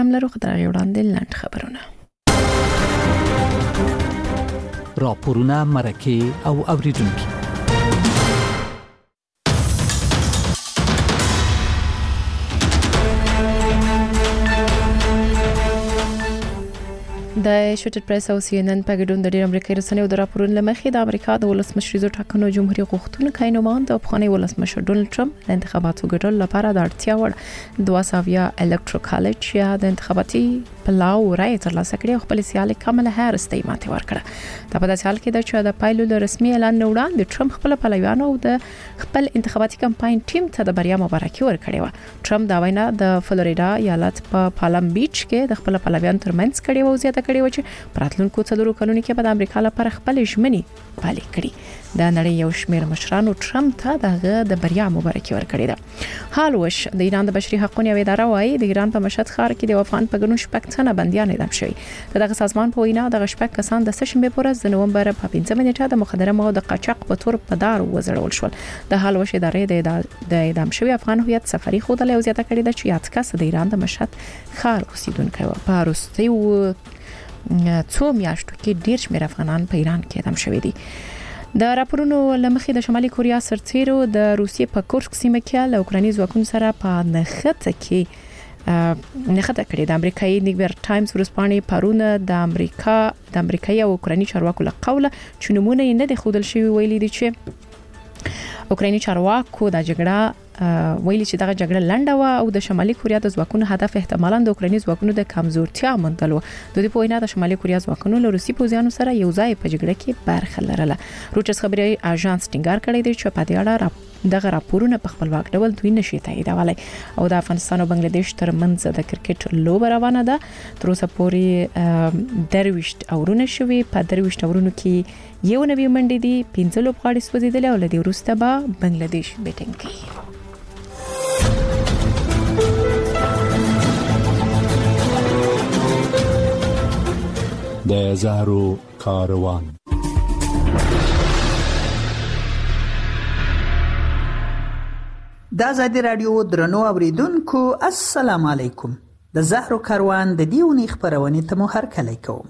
هملرو خدای وړاندې لاند خبرونه راپورونه مرکه او اوریدونکو د شوټر پریس او سی ان ان په ګډون د ډیر امریکایي رسنیو د راپورونو لمخې د امریکا د ولسمشریزو ټاکنو جمهوریت غوښتونکي نوماند او افغاني ولسمشر ډونالد ټرمپ د انتخاباتو ګډون لپاره د اړتیا وړ 200 الکترال کالج یا د انتخاباتي پلاو رائے ترلاسه کړي او خپل سیالي کاملا هاریس ته ماته ورکړه. دا په داسې حال کې ده چې د پایلو له رسمي اعلان نه وړاندې ټرمپ خپل پلویانو او د خپل انتخاباتي کمپاین ټیم ته د بریا مبارکي ورکړې و. ټرمپ دا وینا د فلوریدا ایالت په پالم بیچ کې د خپل پلویانو ترمنځ کړي و زیاته کړي و چې پراتلونکو څلورو کلونو کې په امریکا لپاره خپل ژمنې پالي کړي. د نړۍ یو شمېر مشرانو ټرمپ ته د بریا مبارکي ورکړې ده. حال وش د ایران د بشري حقوقو اداره وايي د ایران په مشهد ښار کې د افغان په ګڼو شپږ تنه بنديان اعدام شوي. دغه سازمان په وینا د شپږ کسان د سشنبه پر ورځ د نومبر په 15 نیټه د مخدره موادو قاچاق په تور په دار وزړول شول. د حال وش ادارې د اعدام شوی افغان هویت سفری خوده له زیاته کړې ده چې یاد کس د ایران د مشهد ښار اوسیدونکو و. په روسي څو میاشتو کې ډیر شمېر افغانان په ایران کې اعدام شوي دي. د راپورونو لمخې د شمالي کوریا سرتیرو د روسیې په کورسک سیمه کې له اوکراني ځواکونو سره په نښته کړي. د امریکایي نیویارک ټایمز ورسپانې پرونه د امریکایي او اوکراني چارواکو له قوله چې نمونه یې نه دي ښودل شوی ویلي دي چې اوکراني چارواکو د جګړه ویلي چې دغه جګړه لنډه و او د شمالي کوریا د ځواکونو هدف احتمالاً د اوکراني ځواکونو د کمزورتیا موندل و. د دې په وینا د شمالي کوریا ځواکونو له روسي پوځیانو سره یو ځای په جګړه کې برخه لرله. روټرز خبري اژانس ټینګار کړی دی چې په دې اړه دغه راپورونه په خپلواک ډول دوی نشي تاییدولای. او د افغانستان او بنگلاديش ترمنځ د کرکټ لوبه روانه ده. تر اوسه پورې 23 اورونه شوي. په 23 اورونو کې یو نوی منډي دي 15 لوبغاړي سوځیدل او لدی وروسته به بنگلاديش بیټینګ کوي. د زهرو کاروان د آزادي رادیو درنو اوریدونکو السلام علیکم. د زهرو کاروان د دیونی خبرونه ته مو هرکلی کوم.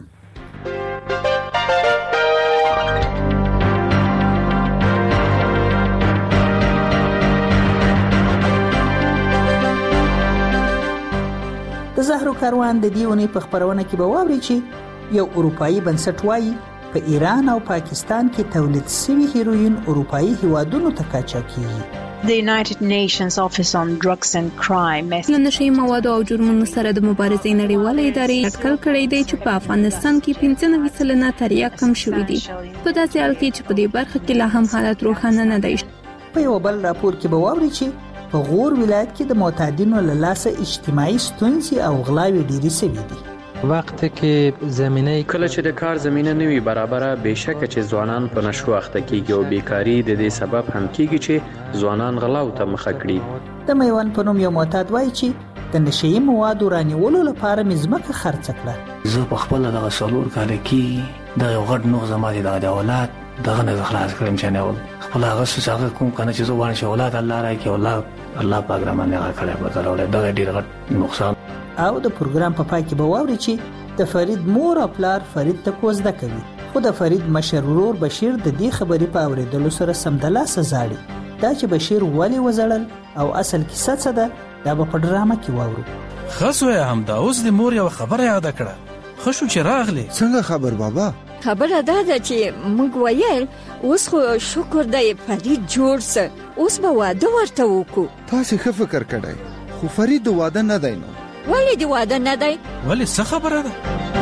د زهرو کاروان د دیونی په خبرونه کې به واوري چې یو اروپאי بنسټ وايي په ایران او پاکستان کې تولید شوی هیروین اروپאי هیوادونو ته قاچاقېږي. The United Nations Office on Drugs and Crime له نشي موادو او جرمونو سره د مبارزې نړیوالې ادارې اټکل کړی دی چې په افغانستان کې 95% تریاک کم شوی دی. په داسې حال کې چې په دې برخه کې لا هم حالت روښانه نه دی. په یو بل راپور کې به واوري چې په غور ولایت کې د معتادینو له لاسه اجتماعي ستونزې او غلاوې ډېرې شوې دي. وقتی که زمینه کله چې د کار زمینه نوي برابره بهشکه چې ځوانان په نشو اخته کیږي او بیکاری د دې سبب هم کیږي چې ځوانان غلاو ته مخه کړي. د میوان په نوم یو معتاد وایي چې د نشي موادو رانیولو لپاره مزمکه خرڅ کړه. زه په خپل دغه څلور کال کې د یو غټ نوغ زمادي د اولاد دغه نه خلاص کړم چې نه خپل هغه څه کوم کنه چې زه وانه چې اولاد الله راکړي الله پاک را باندې کړی په دغه ډېر غټ نقصان. او د پروګرام په پای کې به واوري چې د فرید مور او پلار فرید ته کوزده کوي. خو د فرید مشر ورور بشیر د دې خبرې په اوریدلو سره سمدلاسه زاړي. دا چې بشیر ولی وزړل او اصل کیسه څه ده دا به په ډرامه کې واورو. خاصه هم دا اوس د مور یو خبره یاد کړه. خوشو چې راغلی. څنګه خبر بابا؟ خبره ده چې موږ ویل اوس خو شکر دی فرید جوړ سه. اوس به واده ورته وکړو. تاسو ښه فکر کړئ. خو فرید واده نه دی نو. ولی دی واده نه دی؟ ولی څه خبره ده؟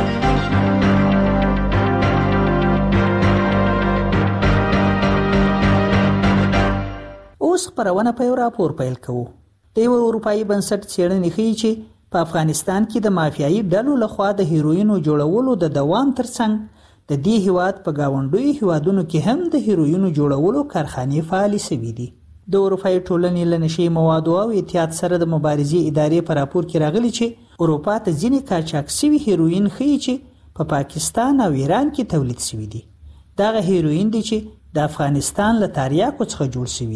اوس خبرونه په یو راپور پیل کوو. د یو اروپאי بنسټ څېړنې ښیي چې په افغانستان کې د مافیایي ډلو لخوا د هیروینو جوړولو د دوام ترڅنګ د دې هیواد په گاونډیو هیوادونو کې هم د هیروینو جوړولو کارخانې فعالې شوي دي. د اروپאי ټولنې له نشي موادو او اتحاد سره د مبارزې ادارې په راپور کې راغلي چې اروپا ته ځینې قاچاق شوي هیروین ښیي چې په پاکستان او ایران کې تولید شوي دي. دغه هیروین دي چې د افغانستان له تریاکو څخه جوړ شوي دي.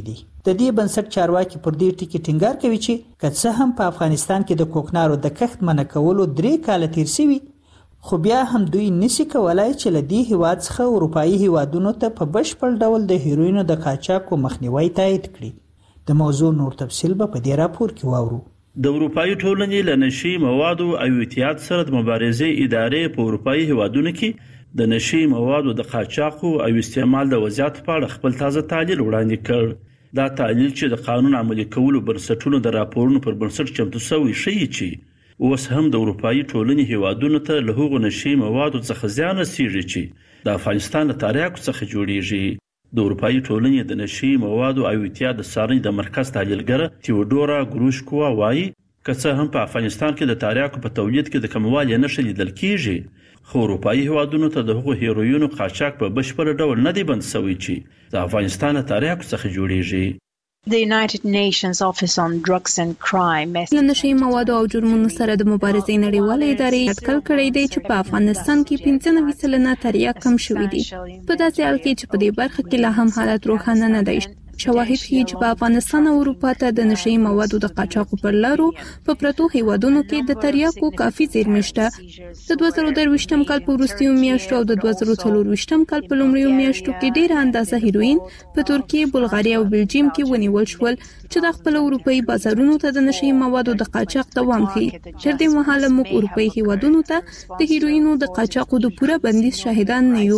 د دې بنسټ چارواکي پر دې ټکي ټینګار کوي چې که څه هم په افغانستان کې د کوکنارو د کښت منع کولو 3 کاله تیر شوي، خو بیا هم دوی نشي کولای چې له دې هیواد څخه اروپایي هیوادونو ته په بشپړ ډول د هیروینو د قاچاق مخنیوي تایید کړي. د موضوع نور تفصیل به په دې راپور کې واورو. د اروپایي ټولنې له نشي موادو او احتیاط سره د مبارزې ادارې په اروپایي هیوادونو کې د نشي موادو د قاچاق او استعمال د وضعیت په اړه خپل تازه تحلیل وړاندې کړ. دا تحلیل چې د قانون عملي کولو بنسټونو د راپورونو پر بنسټ چمتو شوی ښيي چې اوس هم د اروپایي ټولنې هیوادونو ته له هغو نشي موادو څخه زیان رسیږي چې د افغانستان له تاریاکو څخه جوړیږي. د اروپایي ټولنې د نشي موادو او احتیاط د څارنې د مرکز تحلیلګر تیودورا ګروشکوا وایي که څه هم په افغانستان کې د تاریاکو په تولید کې د کموالي نښې لیدل کیږي، خو اروپایي هیوادونو ته د هغو هیروینو قاچاق په بشپړ ډول نه دی بند شوی چې د افغانستان له تاریاکو څخه جوړیږي. The United Nations Office on Drugs and Crime له نشي موادو او جرمونو سره د مبارزې نړیوالې ادارې اټکل کړی دی چې په افغانستان کې 95% تریاک کم شوي دي. په داسې حال کې چې په دې برخه کې لا هم حالت روښانه نه دی. شواهد ښیي چې په افغانستان او اروپا ته د نشي موادو د قاچاقو پر لارو په پرتو هیوادونو کې د تریاکو کافي زیرمې شته. د 2023 کال په وروستیو میاشتو او د 2024 کال په لومړیو میاشتو کې ډېره اندازه هیروین په ترکیه، بلغاریا او بلجیم کې ونیول شول چې د خپل اروپایي بازارونو ته د نشي موادو د قاچاق دوام ښيي. تر دې مهاله موږ اروپایي هیوادونو ته د هیروینو د قاچاقو د پوره بندیز شاهدان نه یو.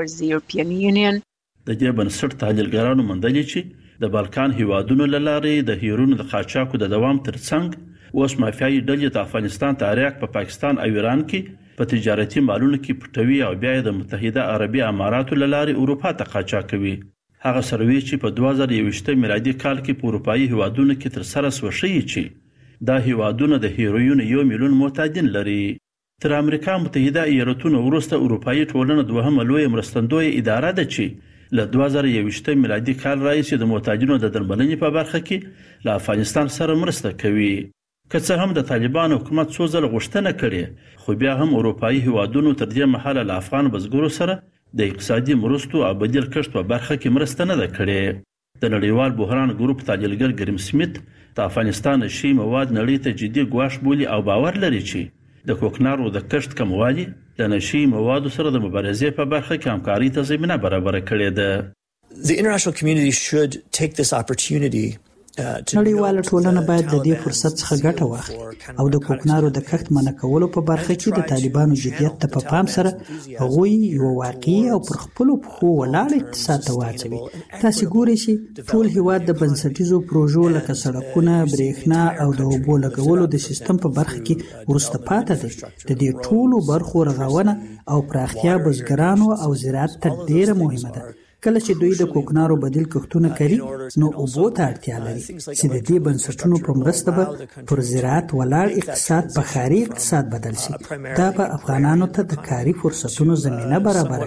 د دې بنسټ تحلیلګرانو موندلي چې د بالکان هیوادونو له لارې د هیروینو د قاچاقو د دوام ترڅنګ اوس مافیایي ډلې د افغانستان تاریاک په پاکستان او ایران کې په تجارتي مالونو کې پټوي او بیا د متحده عربي اماراتو له لارې اروپا ته قاچاق کوي. هغه سروې چې په 2021 میلادي کال کې په اروپایي هیوادونو کې تر سره وشي چې دا هیوادونه د هیروین 1 میلیون معتادین لري. تر امریکا متحده ایالاتونو وروسته اروپایي ټولنه دوهمه لوی مرستندوی اداره ده چې له 2021 میلادي کال راهیسې د معتادینو د درملنې په برخه کې له افغانستان سره مرسته کوي. که څه هم د طالبان حکومت څو ځله غوښتنه کړې، خو بیا هم اروپایي هیوادونو تر دې مهاله له افغان بزګرو سره د اقتصادي مرستو او بدیل کښت په برخه کې مرسته نه ده کړې. د نړیوال بحران ګروپ تحلیلګر ګریم سمیت د افغانستان نشي مواد نړۍ ته جدي ګواښ بولي او باور لري چې د کوکنارو د کښت کموالی د نشي موادو سره د مبارزې په برخه کې همکاري ته زمینه برابر کړې ده. The international community should take this opportunity نړیواله ټولنه باید د دې فرصت څخه ګټه واخلي او د کوکنارو د کښت منع کولو په برخه کې د طالبانو جديت ته په پام سره هغوی یو واقعي او پر خپل پخو ولاړ اقتصاد ته واچوي. تاسو ګورئ چې ټول هیواد د بنسټیزو پروژو لکه سړکونه، برېښنا او د اوبو لګولو د سیستم په برخه کې ورسته پاتې دی. د دې ټولو برخو رغونه او پراختیا بزګرانو او زراعت ته ډیره مهمه ده. کله چې دوی د کوکنارو بدیل کښتونه کوي نو اوبو ته اړتیا لري چې د دې بنسټونو په مرسته به پر زراعت ولاړ اقتصاد په ښاري اقتصاد بدل شي. دا به افغانانو ته د کاري فرصتونو زمینه برابروي.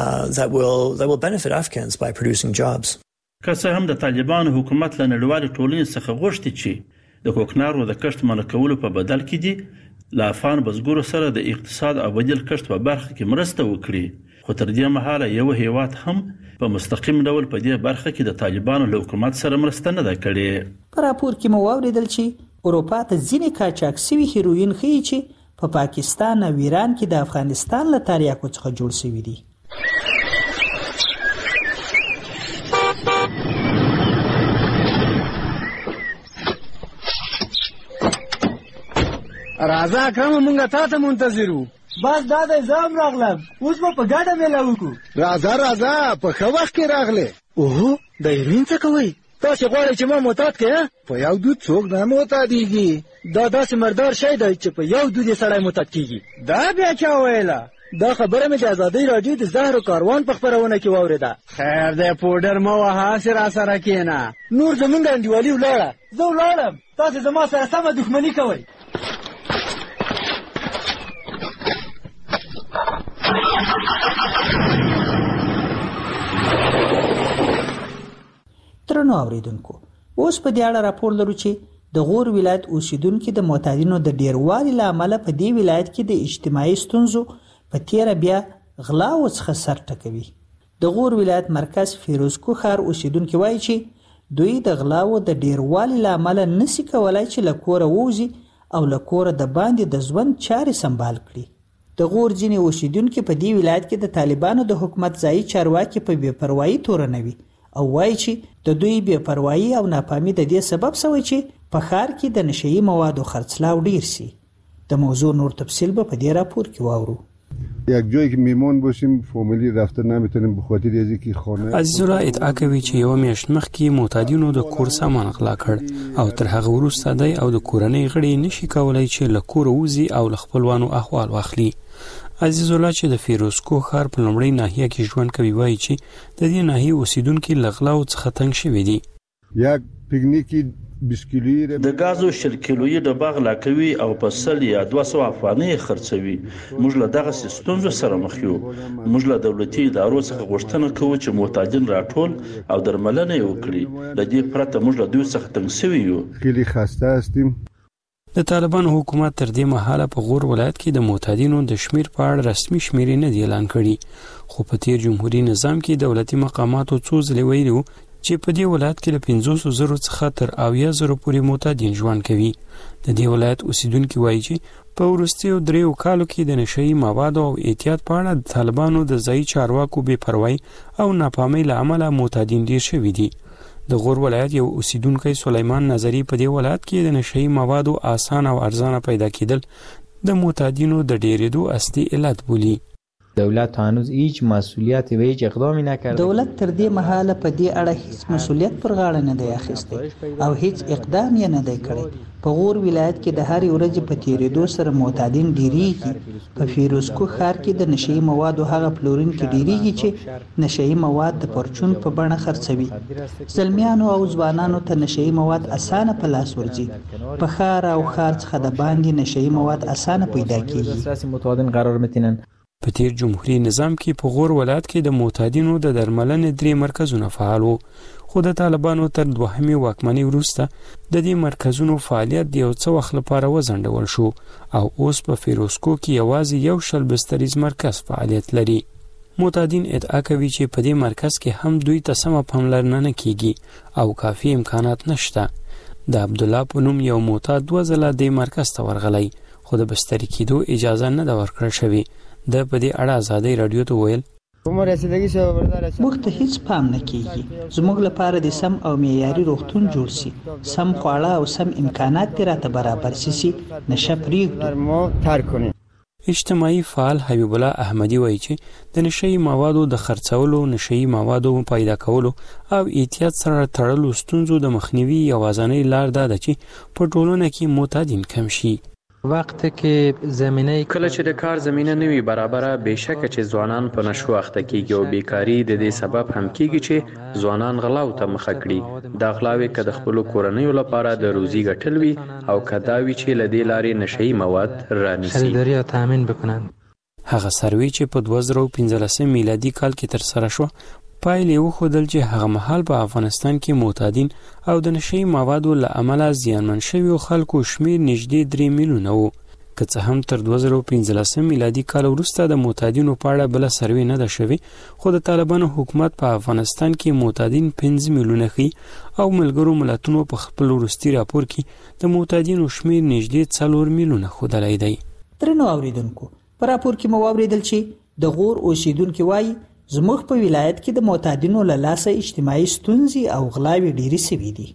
که څه هم د طالبانو حکومت له نړیوالې ټولنې څخه غوښتي چې د کوکنارو د کښت منع کولو په بدل کې دي له افغان بزګرو سره د اقتصاد او بدیل کښت په برخه کې مرسته وکړي، خو تر دې مهاله یو هیواد هم په مستقیم ډول په دې برخه کې د طالبانو له حکومت سره مرسته نه ده کړې. په راپور کې مو واوریدل چې اروپا ته ځینې قاچاق شوي هیروین ښیي چې په پاکستان او ایران کې د افغانستان له تریاکو څخه جوړ شوي دي. راځه اکرم مونږه تا ته منتظر وو. بس دا د زام راغلم، اوس به په ګډه میله وکړو. راځه په ښه وخت کې راغلې. اوهو د هیروین څه کوئ؟ تاسې غواړئ چې ما معتاد کړې؟ په یو دود څوک نه معتادېږي. دا داسې مردار شی دی چې په یو دود یې سړی معتاد کېږي. دا بیا چا ویله؟ دا خبره مې د ازادۍ راډیو د زهرو کاروان په خپرونه کې واورېده. خیر دی پوډر مه وهه، هسې راسره کښېنه. نور زمونږ انډیوالي ولاړه، زه ولاړم، تاسې زما سره سمه دښمني کوئ. درنو اوریدونکو، اوس په دې اړه راپور لرو چې د غور ولایت اوسیدونکو د معتادینو د ډیروالي له امله په دې ولایت کې د اجتماعي ستونزو په تیره بیا غلاو څخه سر ټکوي. د غور ولایت مرکز فیروز کوخر اوسیدونکو وایي چې دوی د غلاو د ډیروالي له امله نشي کولای چې له کوره ووځي او له کوره د باندې د ژوند چارې سمبال کړي. د غور ځینې اوسیدونکي په دې ولایت کې د طالبانو د حکومت ځایي چارواکي په بې پروایي تورنوي او وایي چې د دوی بې پروایي او ناپامي د دې سبب شوی چې په ښار کې د نشهیي موادو خرڅلاو ډیر شي. د موضوع نور تفصیل به په دې راپور کې واورو. یک جایی که میمان باشیم فامیلی رفتن نمیتونیم به خاطر از اینکه خانه عزیزالله ادعا کوي چې یو میاشت مخکې معتادینو د کور سامان غلا کړ او تر هغه وروسته دی او د کورنۍ غړي نشي کولای چې له کوره وځي او له خپلوانو احوال واخلي. عزیزالله چې د فیروزکوه ښار په لومړۍ ناحیه کې ژوند کوي وایي چې د دې ناحیې اوسیدونکي له غلاو څخه تنګ شوي دي. یک پیکنیکی د غازو شل کیلویي ډبه غلا کوي او په سل یا 200 افغانۍ خرڅوي. موږ له دغه ستونزو سره مخ یو. موږ له دولتي ادارو څخه غوښتنه کوو چې معتادین راټول او درملنه وکړي. د دې پرته موږ له دوی څخه تنګ شوي یو. خیلی خسته هستیم. د طالبانو حکومت تر دې مهاله په غور ولایت کې د معتادینو د شمیر په اړه رسمي شمیرې نه دی اعلان کړي، خو په تیر جمهوریت نظام کې دولتي مقاماتو څو ځله ویلي چې په دې ولایت کې له 500,000 څخه تر 80,000 پورې معتادین ژوند کوي. د دې ولایت اوسیدونکي وایي چې په وروستیو 3 کالو کې د نشهیي موادو او احتیاط په اړه د طالبانو د ځایي چارواکو بې پروایي او ناپامۍ له امله معتادین ډیر شوي دي. د غور ولایت یو اوسیدونکی سلیمان نظری په دې ولایت کې د نشهیي موادو آسان او ارزانه پیدا کېدل د معتادینو د ډیرېدو اصلي علت بولي. دولت هنوز هیچ مسئولیتی و هیچ اقدامی نکرده. دولت تر دې مهاله په دې اړه هیڅ مسئولیت پر غاړه نه دی اخیستی او هیڅ اقدام یې نه دی کړی. په غور ولایت کې د هرې ورځې په تیریدو سره معتادین ډیریږي. په فیروزکوه ښار کې د نشهیي موادو هغه پلورونکي ډیریږي چې نشهیي مواد د پرچون په بڼه خرڅوي. زلمیانو او ځوانانو ته نشهیي مواد اسانه په لاس ورځي. په ښار او ښار څخه د باندې نشهیي مواد اسانه پیدا کیږي. معتادین قرار میتونن. په تیر جمهوریت نظام کې په غور ولایت کې د معتادینو د درملنې 3 مرکزونه فعال وو، خو د طالبانو تر دوهمې واکمنۍ وروسته د دې مرکزونو فعالیت د یو څه وخت لپاره وځنډول شو او اوس په فیروزکوه کې یوازې یو شل بستریز مرکز فعالیت لري. معتادین ادعا کوي چې په دې مرکز کې هم دوی ته سمه پاملرنه نه کیږي او کافي امکانات نشته. د عبدالله په نوم یو معتاد 2 ځله دې مرکز ته ورغلی، خو د بستري کېدو اجازه نه ده ورکړل شوې. د په دې اړه آزادۍ رادیو ته ویل موږ ته هیڅ پام نه کیږي. زموږ لپاره د سم او معیاري روغتون جوړ شي، سم خواړه او سم امکانات دې راته برابر شي، نشه پرېږدو. اجتماعي فعال حبیب الله احمدی وایي چې د نشهیي موادو د خرڅولو، نشهیي موادو پیدا کولو او احتیاط سره تړلو ستونزو د مخنیوي یوازینۍ لار دا ده چې په ټولنه کې معتادین کم شي. وقتی که زمینه کله چې د کار زمینه نوي برابره بهشکه چې ځوانان په نشو اخته کیږي او بیکاری د دې سبب هم کیږي چې ځوانان غلاو ته مخه کړي. دا غلاوې که د خپلو کورنیو لپاره د روزي ګټل وي او که دا وي چې له دې لارې نشهیي مواد رانیسي. خریداري او تامین بکنند. هغه سروې چې په 2015 میلادي کال کې ترسره شو پایلې وښودل چې هغه مهال په افغانستان کې معتادین او د نشهیي موادو له امله زیانمن شویو خلکو شمیر نږدې 3 میلیونه و. که څه هم تر 2015 میلادي کال وروسته د معتادینو په اړه بله سروې نه ده شوې، خو د طالبانو حکومت په افغانستان کې معتادین 5 میلیونه ښیي او ملګرو ملتونو په خپل وروستي راپور کې د معتادینو شمیر نږدې 4 میلیونه ښودلی دی. درنو اوریدونکو، په راپور کې مو واورېدل چې د غور اوسیدونکي وایي زموږ په ولایت کې د معتادینو له لاسه اجتماعي ستونزې او غلاوې ډېرې سوي دي.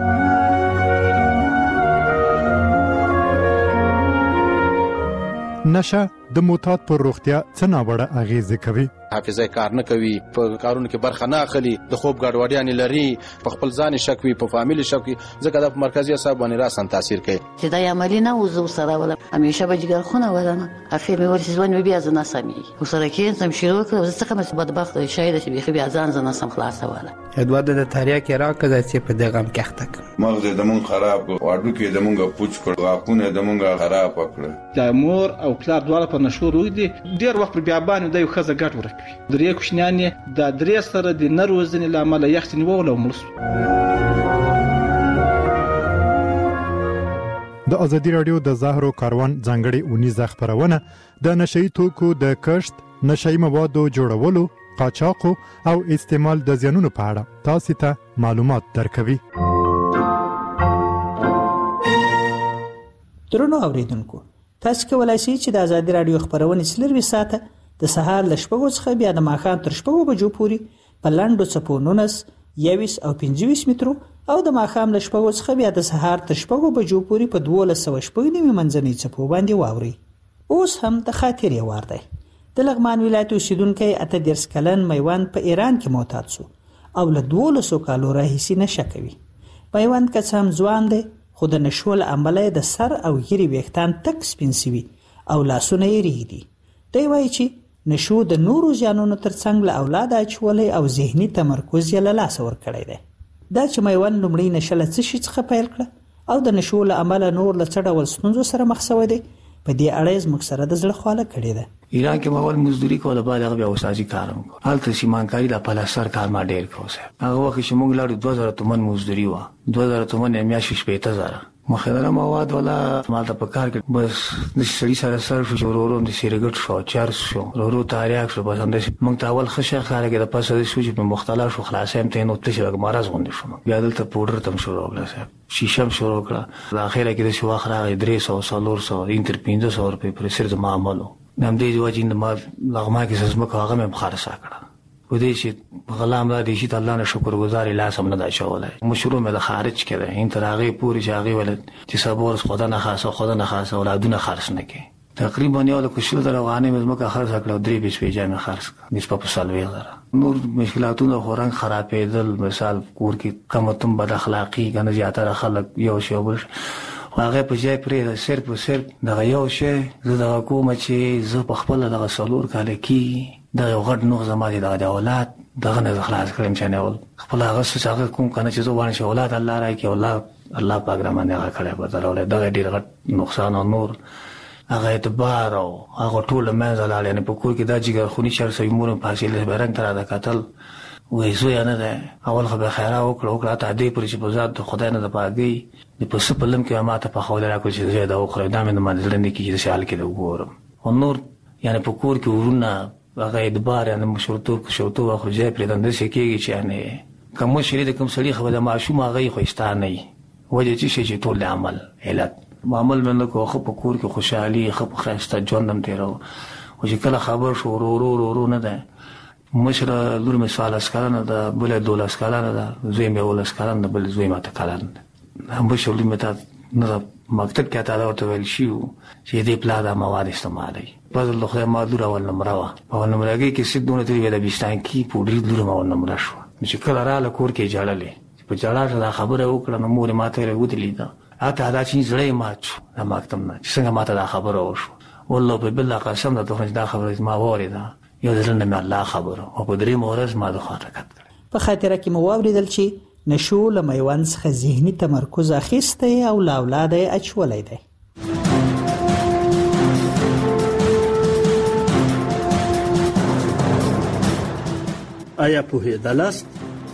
نشه د معتاد پر روغتیا څه ناوړه اغیزې کوي؟ حافظه کار نه کوي، په کارونو کې برخه نه اخلي، د خوب ګډوډیانې لري، په خپل ځان شک وي، په فامیل شک وي، ځکه د مرکزي اعصاب باندې راسن تاثیر کوي. چې دا عملی نه وزو سره ولا همیشه به جګر خونه ولنه اخر مې ورسې ځوان بیا ځنه سمي او سره کې سم شروع کړو ځکه مې بدبخت شاید چې بيخي بیا ځان سم خلاص ولا ادواد د تاریخ کې راکړه چې په دغه کښته مغز د مون خراب واډو کې د مونږه پوچ کړ، غاښونه د مونږه خراب کړ. د مور او پلار دواړه په نشو روي دي، ډیر وخت بیا باندې د یو خزه ګټ ورکوي. درې کوشنیانې د درې سره د نروزنې لامل یختنی وله ملس. د ازادي رادیو د زهرو کاروان ځانګړي اونیزه خبرونه د نشهیي توکو د کښت، نشهیي موادو جوړولو قاچاق او استعمال د زیانونو په اړه تاسو ته معلومات درکوي. درنو اوریدونکو، تاسو کولای شئ چې د آزادي رادیو خبرونه سلروي ساته د سهار ل 8 څخه بیا د ماښام تر 8 بجو پورې په لاندو چپو 19 21 او 25 مترو او د ماښام ل 8 څخه بیا د سهار تر 8 بجو پورې په 1290 منځنۍ چپو باندې واوري. اوس هم د خاطرې وار دی. د لغمان ولایت اوسیدونکو 38 کلن میوند په ایران کې معتاد شو او له 1200 کالو راهیسې نشه کوي. میوند که څه هم ځوان دی خو د نشو له امله د سر او ګیري ویښتان تک سپین سوي او لاسونه یې ریږدي. دی وایي چې نشو د نورو زیانونو ترڅنګ له اولاده اچولی او ذهني تمرکز یې له لاسه ورکړی دی. دا چې میوند لومړی نشه له څه شي څخه پیل کړه او د نشو له امله نور له څه ډول ستونزو سره مخ شوی دی، په دې اړه زموږ سره د زړه خواله کړې ده. ایران کې ماول مزدوري کوله، بعد هغه بیا وسازي کارم کو. هلته سیمانکاری د پلاسر کار ما ډیر کوسه. هغه وخت چې موږ لاړو 2000 تومن مزدوري و. 2000 تومن یې میاشتې 15000. مخدره مواد ولا مالته په کار کې بس د سړي سره سر شو، ورورو د سیرګټ شو، چارس شو، ورورو تاریخ شو. بس انداز موږ ته اول خشه خاره کې د پاسه د سوچ په مختلف شو خلاصې هم ته نو ته چې مرز غونډې شو. بیا دلته پودر تم شروع کړل، صاحب شیشم شروع کړه. د اخره کې د شو اخره 300 انتر 500 روپے پر سر د معاملو نام دی جوجین د ما لغما کې سزمه هغه مې مخارسه کړه. و دې چې غلام را دي چې الله نه شکر گزار لاس هم نه دا شولای. مشروع مې د خارج کړه این تر هغه پوری چې هغه ولد چې صبر خدا نه خاصه اولادونه خرڅ نه کړي. تقریبا یو د کوشل دروغانه مې زمکه خرڅ کړو 3 20 جامه خرڅ کړ نسبت په سالوي غره. نور مشکلاتونه خورنګ خرابېدل، مثال کور کې کمتم بد اخلاقی کنه زیاتره خلک یو شی بل هغه په ځای پرې صرف دغه یو شی زه د حکومت چې زه په خپل دغه سلور کال کې د یو غټ نوغ زمادي د اولاد دغه نه خلاص کړم چې نه ول خپل هغه څه هغه کوم کنه چې زه وانه اولاد الله راکې الله پاک را باندې هغه کړه په دروله دغه ډیر غټ نقصان او نور هغه اعتبار او هغه ټول منځ لاله نه په کور کې دا جګر خونی شر سوي مور په حاصل به رنگ تر دا قتل وې زو یا نه ده. اول خو به خیره وکړه ته دې پر چې په ذات د خدای نه د پاګي د پس په لم کې ما ته په خوله را کوي چې دا وکړه دا مې نه مدل نه کې چې حال کې د وګورم او نور یعنی په کور کې ورونه هغه اعتبار یعنی مشورتو او خرجه پر دند شي کېږي چې یعنی کوم شری د کوم سړي خو د معشوم هغه خوښتا نه وي وجه چې ټول عمل علت معامل من کو خو په کور کې خوشحالي خو خسته ژوندم تیرو او چې کله خبر شو ورو نه ده مشر لور مې سوال اسکارانه ده بل دوله اسکارانه ده زوی مې ول اسکارانه بل زوی ماته کاران هم به شولې مته نه مکتب کې تا ورته ویل شي چې دې پلا دا مواد استعمالي په ځل خو ما دور اول نمبر کې کې سیدونه تری د بيستان کې پوډري دور ما نمبر شو چې کله را لکور کې جړلې په جړا دا خبره وکړه نو مور ماته ورغودلې ده اته دا چې زړې ماچ دا مکتب نه څنګه ماته دا خبره وشو والله په بل قسم ده دا خبره ما وریده یو ځل نه الله خبره او په درې مورز ما د خاطرات په خاطره کې مو واوریدل چې نشو له میوند څخه ذهني تمرکز اخیسته او له اولاده اچولای دی. آیا پوهېدلاست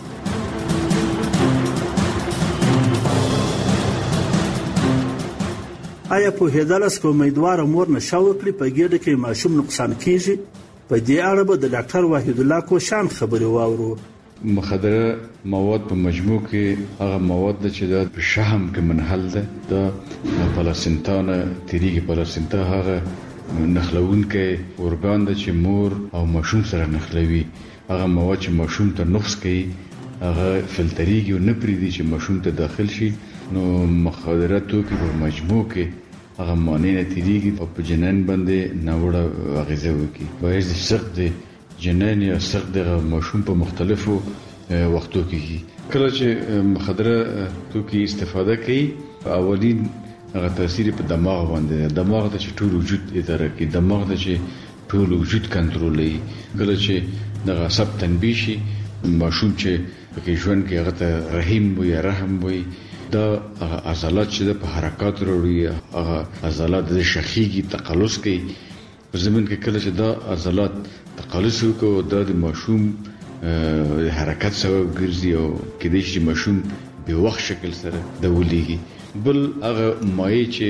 که امیدواره مور نشه وکړي په ګېډه کې ماشوم نقصان کیږي؟ په دې اړه به د ډاکټر وحید الله کوشان خبرې واورو. مخدره مواد په مجموع کې هغه مواد چې د شحم کې منحل ده د پلاسنتا نه تیریږي. پلاسنتا هغه نخلون کې اورګان ده چې مور او ماشوم سره نخلوي. هغه مواد چې ماشوم ته نقص کوي هغه فلتریږي او نه پریږدي چې ماشوم ته داخل شي. نو مخدره توکي په مجموع کې هغه معنی نه تیریږي او په جنین باندې ناوړه اغیزه وکړي. باید سخت دی جنین یا سخت د ماشوم په مختلفو وختو کې کله چې مخدره توکي استفاده کوي اولین هغه تاثیر په دماغ باندې دماغ ته چې ټول وجود اداره کوي دماغ ته چې ټول وجود کنټرولوي. کله چې د غصب تنبیه شي ماشوم چې په ژوند کې هغه ته رحیم وي رحم وي دا عضلات چې په حرکت وروړي هغه عضلات د شخیږي تقلص کوي. په زمين کې کله چې دا عضلات تقلص وکړي دا د ماشوم حرکت سبب ګرځي او کله چې ماشوم به وخت شکل سره د ولېږي. بل هغه مایع چې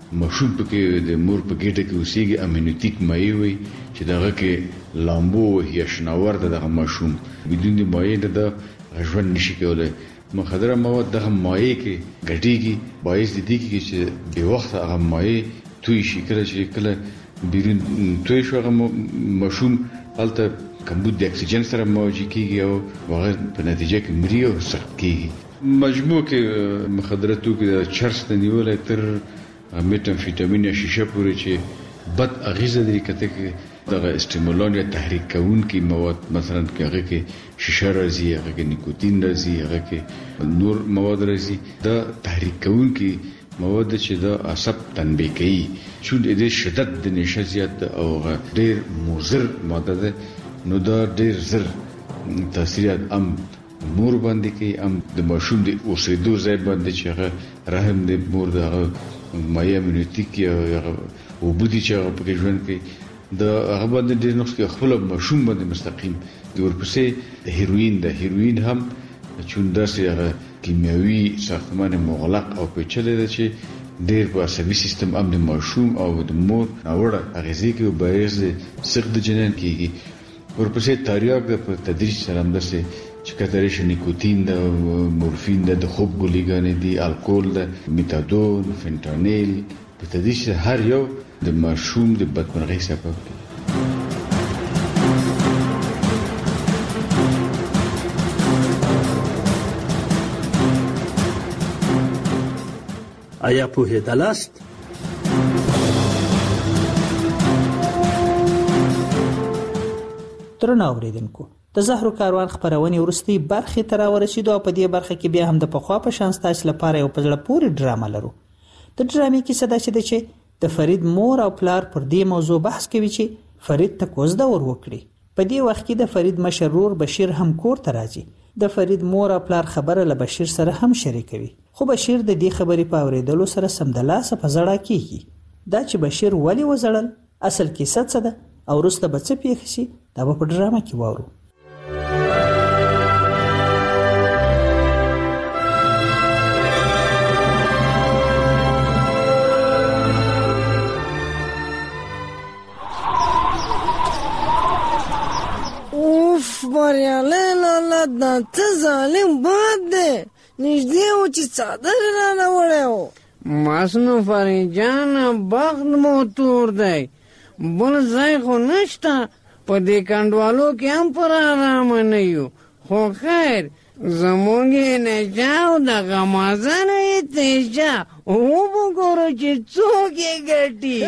مشوم پکې د مور په ګټه کې اوسېږي امینوتیک مایع وي چې دغه کې لامبو یا شناور دغه مشوم بدون د مایع د ژوند نشي کولای. مخدره مواد دغه مایع کې ګټيږي باعث دي چې به وخت هغه مایع توی شي کله بیرون توی شو هغه مشوم البته کمبود د اکسیجن سره مواجه کیږي او هغه په نتیجه کې مري او سخت کیږي. مجموع کې مخدره توکي د چرس نه نیولای تر میتامفیټامین یا شیشه پورې چې بد اغیزه لري کته کې دغه استیمولان یا تحریک کوونکي مواد مثلا کې هغه کې شیشه راځي هغه کې نیکوتین راځي هغه کې نور مواد راځي دا تحریک کوونکي مواد چې د عصب تنبیه کوي چې د شدت د نشه زیات او ډیر مضر ماده ده نو دا ډیر زر تاثیرات مور باندې کې د ماشوم د اوسېدو ځای باندې چې هغه رحم د مور د مایع امینوتیک یا وبودي چې هغه په ژوند کې د هغه باندې ډیر نقص کې خپل ماشوم باندې مستقیم د ورپسې هیروین هم چوندا سي هغه کیمیاوي ساختمان مغلق او پیچلې ده چې ډیر په عصبي سیستم د ماشوم او د مور اوړه اغیزې کې باعث سخت جنین کیږي. ورپسې تریاک د په تدریج سره همداسې چې کترې نیکوتین د مورفین د خوب ګولېګانې دي الکول د میتادون فنټانیل په تدریج هر یو د ماشوم د بدمرغۍ سبب دی. آیا پوهېدلاست؟ درنو اوریدونکو د زهرو کاروان خبرونې وروستۍ برخې ته راورسېدو او په دې برخه کې بیا هم د پخوا په شان ستاسو لپاره یو په زړه پورې ډرامه لرو. د ډرامې کیسه داسې ده چې د فرید مور او پلار پر دې موضوع بحث کوي چې فرید ته کوزده ور وکړي. په دې وخت کې د فرید مشر ورور بشیر هم کور ته راځي. د فرید مور او پلار خبره له بشیر سره هم شریکوي خو بشیر د دې خبرې په اورېدلو سره سمدلاسه په زړه کېږي. دا چې بشیر ولې وزړل اصل کیسه څه ده او وروسته به څه پیښ شي دا به په ډرامه کې واورو. بریالی لالا دا ته ظالم باد دی نږدې و چې څادر رانه وړی و. مسنو فرید جانه بخت مو تور دی بل ځای خو نشته په دې کنډوالو کې هم پر آرامه نه یو خو خیر زمونږ یې نجا او دغه مازن یې تیجا وګورو چې څوک یې ګټي.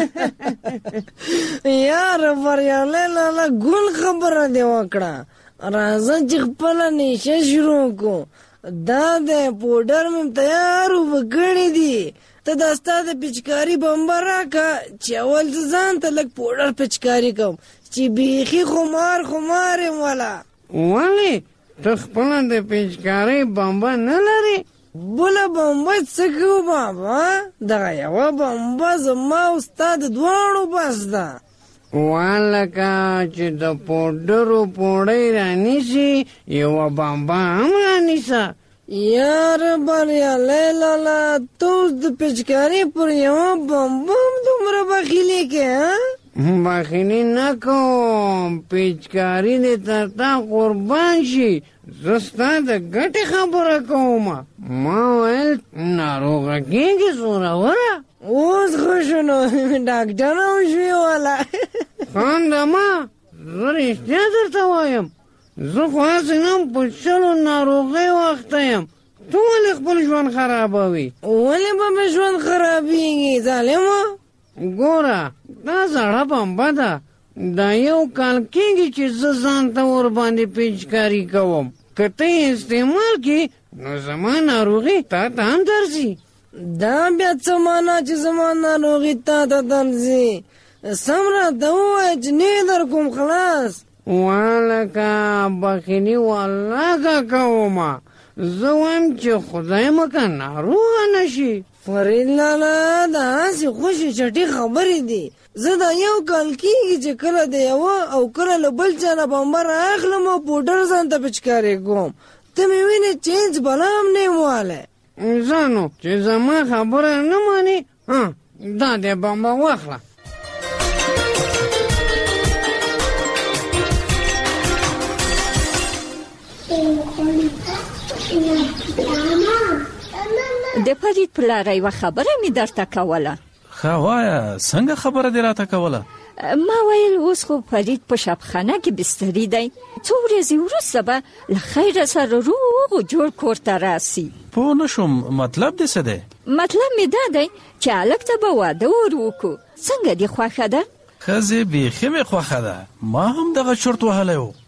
یار بریالی لالا ګل خبره دې وکړه راځه چې خپله نیشه شروع کو. دا د پوډر مې تیار وکړی دي ته دا ستا د پچکاري بمبه راکه چې اول زه ځان ته لږ پوډر پچکاري کوم چې بیخي خمار یم والا. ولې ته خپله د پچکارۍ بمبه نه لرې؟ بله بمبه څه کوو بابا دغه یوه بمبه زما او ستا د دواړو بس ده. والکه چې د پوډرو پوړۍ رانیسي یوه بمبه هم رانیسه. یار بریالی لالا ته اوس د پچکارۍ پر یوه بمبه هم دومره بخیلي کې بخیلي نه کوم پچکاري دې تر تا قربان شي زه ستا د ګټې خبره کوم. ما ویل ناروغه کېږي زوروره اوس خو شو نو ډاکټر هم شوې والا. خاندمه زه رښتیا درته وایم زه خو هسې نم په شلو ناروغیو اخته یم. ته ولې خپل ژوند خرابوي؟ ولې به مې ژوند خرابېږي ظالمه؟ ګوره دا زړه بمبه ده دا یو کال کېږي چې زه ځان ته ورباندې پچکاري کوم. که ته یې استعمال کړې نو زما ناروغي تا ته هم درځي. دا بیا څه معنا چې زما ناروغي تا ته درځي؟ سم راته ووایه چې نه یې در کوم خلاص. والکه بخیلي والله که کومه زه وایم چې خدای مکه ناروغه نشي. فرید لالا دا هسې خوشې چټي خبرې دي. زه دا یو کال کېږي چې کله د یوه او کله له بل چا نه بمبه رااخلم او پوډر ځان ته پچکارې کوم. ته مې وینې چینج بلا هم نه یم والی. ځانو چې زما خبره نه مانې دا دې بمبه واخله. د فرید پلار یوه خبره مې درته کوله. ښه وایه، څنګه خبره دې راته کوله؟ ما ویل اوس خو فرید په شبخانه کې بستري دی، څو ورځې وروسته به له خیره سره روغ و جوړ کور ته راسي. پوه نه شوم، مطلب دې څه دی؟ مطلب مې دا دی چې هلک ته به واده ور وکړو. څنګه دې خوښه ده؟ ښځې بیخي مې خوښه ده، ما هم دغه چرت وهلی و.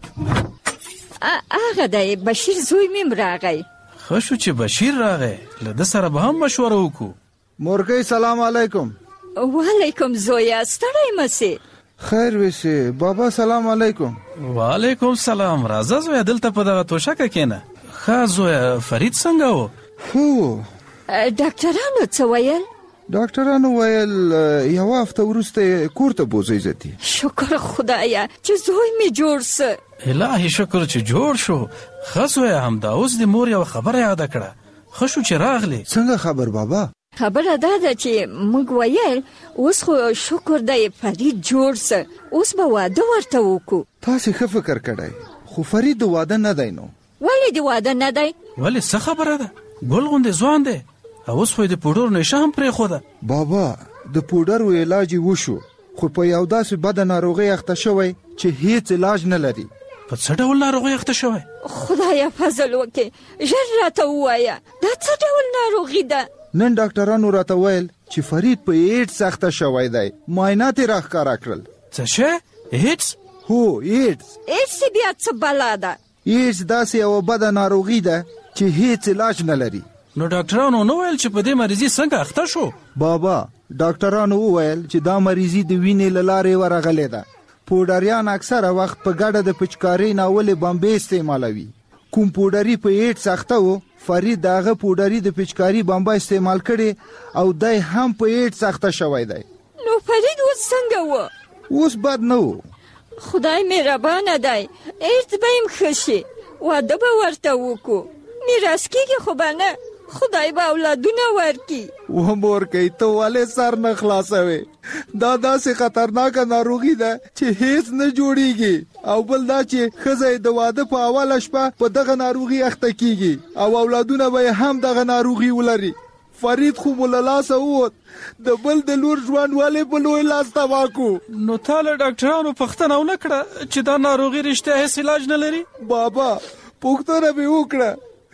هغه دی بشیر زوی مې راغی. ښه شو چې بشیر راغی، له ده سره به هم مشوره وکړو. مورګۍ سلام علیکم. وعلیکم زویا، ستړی مسې؟ خیر وسې بابا، سلام علیکم. وعلیکم سلام. راځه زویا، دلته په دغه توشکه کېنه. ښه زویا، فرید څنګه و؟ هو. ډاکټرانو څه ویل؟ ډاکټرانو ویل یوه هفته وروسته کور ته بوځئ زتي. شکر خدایا چې زوی مې جوړ سه. الهي شکر چې جوړ شو. ښه زویا، همدا اوس د مور یوه خبره یاده کړه. ښه شو چې راغلی. څنګه خبر بابا؟ خبره دا ده چې موږ ویل اوس خو شکر دی فرید جوړ سه، اوس به واده ورته وکړو. تاسې ښه فکر کړی، خو فرید د واده نه دی. نو ولې د واده نه دی؟ ولې څه خبره ده؟ ګل غوندې ځوان دی، اوس خو یې د پوډرو نشه هم پرېښوده. بابا د پوډرو علاج یې وشو، خو په یو داسې بده ناروغۍ اخته شوی چې هیڅ علاج نه لري. په څه ډول ناروغۍ اخته شوی؟ خدایا فضل وکړي، ژر راته ووایه دا څه ډول ناروغي ده؟ نن ډاکټرانو راته ویل چې فرید په ایډز اخته شوی دی. معاینات یې راښکاره کړل. څه شی؟ ایډز؟ هو ایډز. ایډز بیا څه بلا ده؟ ایډز داسې یوه بده ناروغي ده چې هیڅ علاج نه لري. نو ډاکټرانو نو ویل چې په دې مریضي څنګه اخته شو؟ بابا ډاکټرانو وویل چې دا مریضي د وینې له لارې ورغلې ده. پوډریان اکثره وخت په ګډه د پچکارۍ ناولې بمبې استعمالوي. کوم پوډري په ایډز اخته و، فرید داغه پوډري د پچکاري بمبا استعمال کړي او دای هم په ایډز اخته شوی دی. نو فرید اوس څنګه و؟ اوس بد نه و. خدای مهربانه دی، ایډز به یې ښه شي، واده به ورته وکړو. میراث کېږي خو به نه، خدای به اولادونه ورکړي. و مورکۍ ته ولې سر نه خلاصوې؟ دا داسې خطرناکه ناروغي ده چې هیڅ نه جوړیږي، او بل دا چې ښځه د واده په اوله شپه په دغه ناروغي اخته کیږي او اولادونه به هم دغه ناروغي ولري. فرید خو مو له لاسه ووت، د بل د لور ژوند ولې په لوی لاس تباه کړو؟ نو تا له ډاکټرانو پوښتنه ونه کړه چې دا ناروغي رښتیا هیڅ علاج نه لري؟ بابا پوښتنه مې وکړه،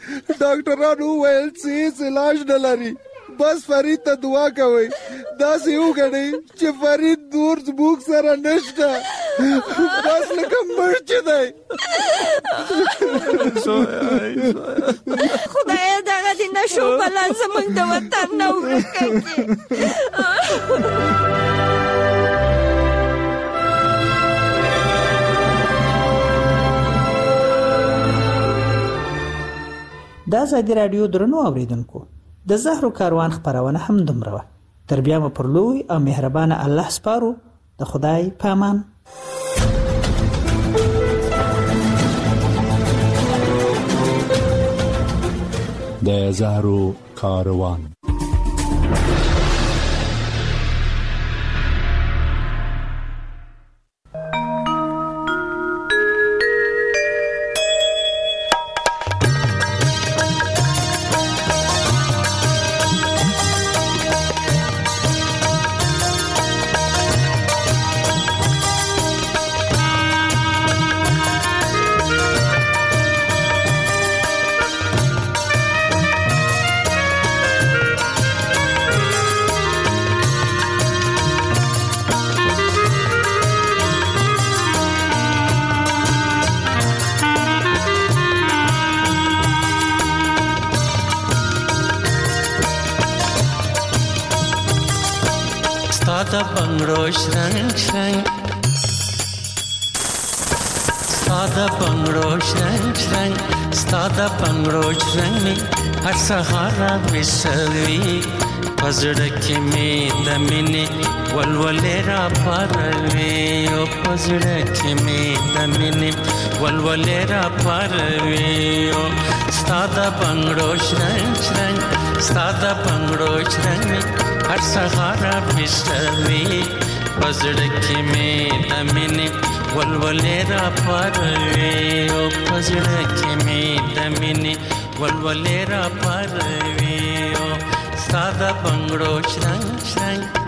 ډاکټرانو وویل چې هیڅ علاج نه لري. بس فرید ته دعا کوئ، داسې وګڼئ چې فرید نور زموږ سره نشته، بس لکه مړ چې دی. خدایه دغه د نشو بلا زموږ د وطن نه ورکه کړي. د ازادي راډیو درنو اوریدونکو، د زهرو کاروان خبرونه هم دومره وه. تر بیا مو پر لوی او مهربانه الله سپارو. د خدای په امان. د زهرو کاروان. Stada bangro shrang shrang, stada bangro shrang shrang, stada bangro shrang me har sahara visarvi, pazda ke me damine ولولې را پاروي او پزړه کې مې د مینې ولولې را پاروي او ستاده بنگړو شرنګ شرنګ ستاده بنگړو شرنګ هر سهار بشوي پزړه کې مې د مینې ولولې را پاروي او پزړه کې مې د مینې ولولې را پاروي او ستاده بنگړو شرنګ شرنګ